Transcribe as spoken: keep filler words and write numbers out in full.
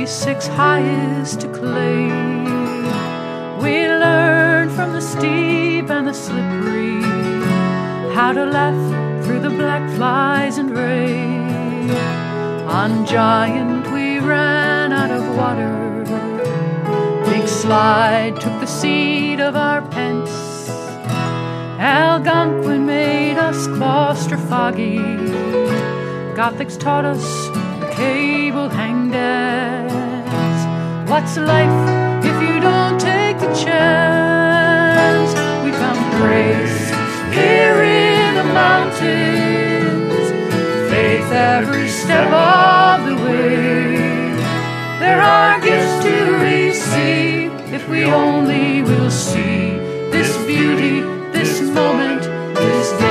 six highest to claim. We learn from the steep and the slippery how to laugh through the black flies and rain. On Giant we ran out of water. Big Slide took the seat of our pence. Algonquin made us claustrophogy. Gothics taught us the cable hang dance. What's life if you don't take the chance? We found grace here in the mountains, faith every step of the way. There are gifts to receive if we only will see this beauty, this moment, this day.